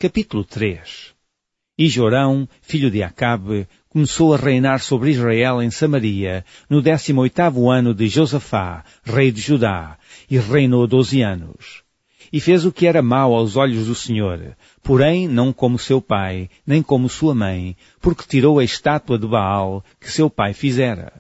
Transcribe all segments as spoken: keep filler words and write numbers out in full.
Capítulo três. E Jorão, filho de Acabe, começou a reinar sobre Israel em Samaria, no décimo oitavo ano de Josafá, rei de Judá, e reinou doze anos. E fez o que era mau aos olhos do Senhor, porém não como seu pai, nem como sua mãe, porque tirou a estátua de Baal que seu pai fizera.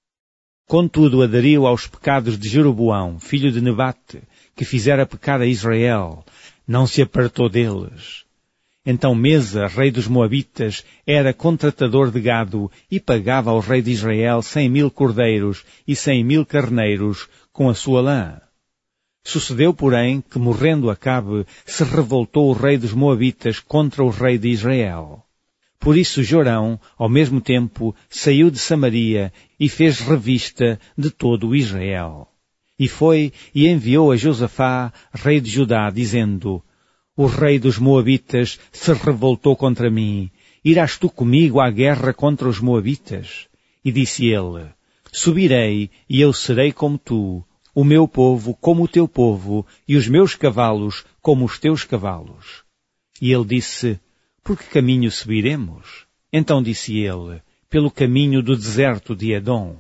Contudo aderiu aos pecados de Jeroboão, filho de Nebate, que fizera pecar a Israel, não se apartou deles. Então Mesa, rei dos Moabitas, era contratador de gado e pagava ao rei de Israel cem mil cordeiros e cem mil carneiros com a sua lã. Sucedeu, porém, que morrendo Acabe, se revoltou o rei dos Moabitas contra o rei de Israel. Por isso Jorão, ao mesmo tempo, saiu de Samaria e fez revista de todo o Israel. E foi e enviou a Josafá, rei de Judá, dizendo: O rei dos Moabitas se revoltou contra mim. Irás tu comigo à guerra contra os Moabitas? E disse ele: Subirei, e eu serei como tu, o meu povo como o teu povo, e os meus cavalos como os teus cavalos. E ele disse: Por que caminho subiremos? Então disse ele: Pelo caminho do deserto de Edom.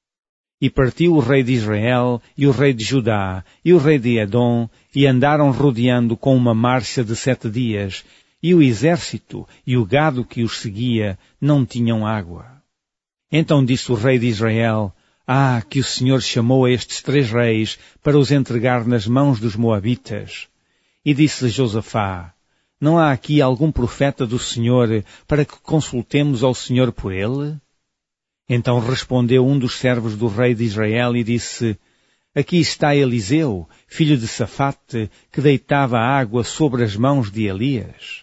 E partiu o rei de Israel, e o rei de Judá, e o rei de Edom, e andaram rodeando com uma marcha de sete dias, e o exército e o gado que os seguia não tinham água. Então disse o rei de Israel: Ah, que o Senhor chamou a estes três reis para os entregar nas mãos dos Moabitas. E disse Josafá: Não há aqui algum profeta do Senhor para que consultemos ao Senhor por ele? Então respondeu um dos servos do rei de Israel e disse: Aqui está Eliseu, filho de Safate, que deitava água sobre as mãos de Elias.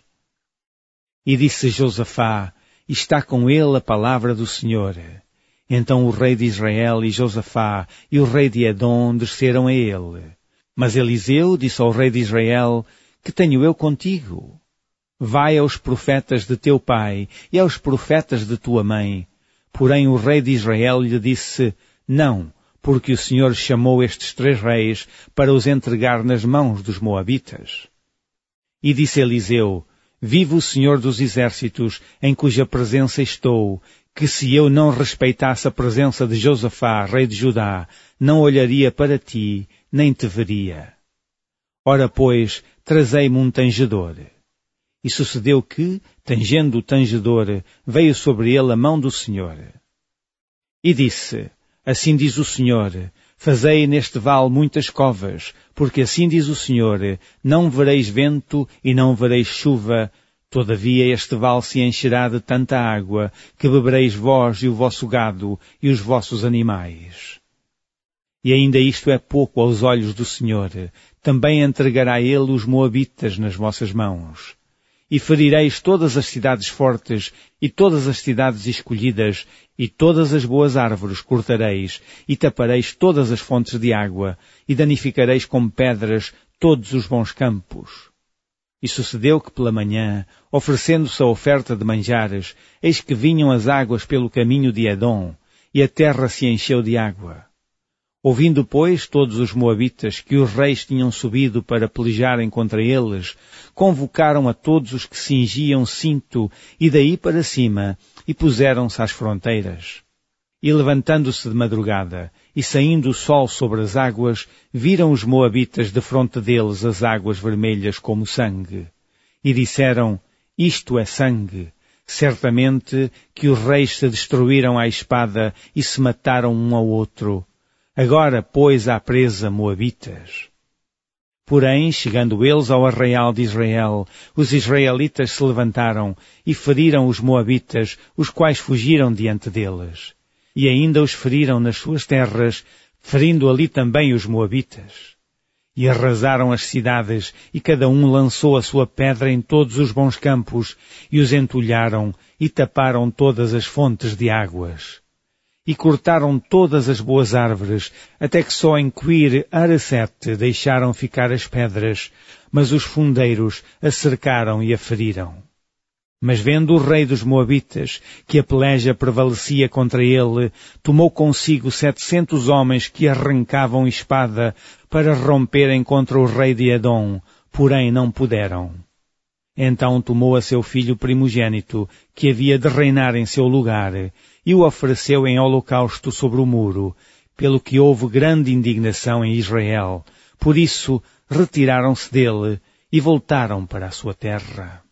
E disse Josafá: Está com ele a palavra do Senhor. Então o rei de Israel e Josafá e o rei de Edom desceram a ele. Mas Eliseu disse ao rei de Israel: Que tenho eu contigo? Vai aos profetas de teu pai e aos profetas de tua mãe. Porém o rei de Israel lhe disse: Não, porque o Senhor chamou estes três reis para os entregar nas mãos dos Moabitas. E disse Eliseu: Vive o Senhor dos exércitos, em cuja presença estou, que se eu não respeitasse a presença de Josafá, rei de Judá, não olharia para ti, nem te veria. Ora, pois, trazei-me um tangedor. E sucedeu que, tangendo o tangedor, veio sobre ele a mão do Senhor. E disse: Assim diz o Senhor: Fazei neste vale muitas covas, porque assim diz o Senhor: Não vereis vento e não vereis chuva, todavia este vale se encherá de tanta água, que bebereis vós e o vosso gado e os vossos animais. E ainda isto é pouco aos olhos do Senhor, também entregará ele os Moabitas nas vossas mãos. E ferireis todas as cidades fortes, e todas as cidades escolhidas, e todas as boas árvores cortareis, e tapareis todas as fontes de água, e danificareis com pedras todos os bons campos. E sucedeu que pela manhã, oferecendo-se a oferta de manjares, eis que vinham as águas pelo caminho de Edom, e a terra se encheu de água. Ouvindo, pois, todos os moabitas que os reis tinham subido para pelejarem contra eles, convocaram a todos os que cingiam cinto, e daí para cima, e puseram-se às fronteiras. E levantando-se de madrugada, e saindo o sol sobre as águas, viram os moabitas defronte deles as águas vermelhas como sangue. E disseram: Isto é sangue. Certamente que os reis se destruíram à espada e se mataram um ao outro. Agora, pois, à presa moabitas. Porém, chegando eles ao arraial de Israel, os israelitas se levantaram e feriram os moabitas, os quais fugiram diante deles. E ainda os feriram nas suas terras, ferindo ali também os moabitas. E arrasaram as cidades, e cada um lançou a sua pedra em todos os bons campos, e os entulharam, e taparam todas as fontes de águas. E cortaram todas as boas árvores, até que só em Quir-Haresete deixaram ficar as pedras, mas os fundeiros a cercaram e a feriram. Mas vendo o rei dos Moabitas que a peleja prevalecia contra ele, tomou consigo setecentos homens que arrancavam espada para romperem contra o rei de Edom, porém não puderam. Então tomou a seu filho primogênito, que havia de reinar em seu lugar, e o ofereceu em holocausto sobre o muro, pelo que houve grande indignação em Israel. Por isso retiraram-se dele e voltaram para a sua terra.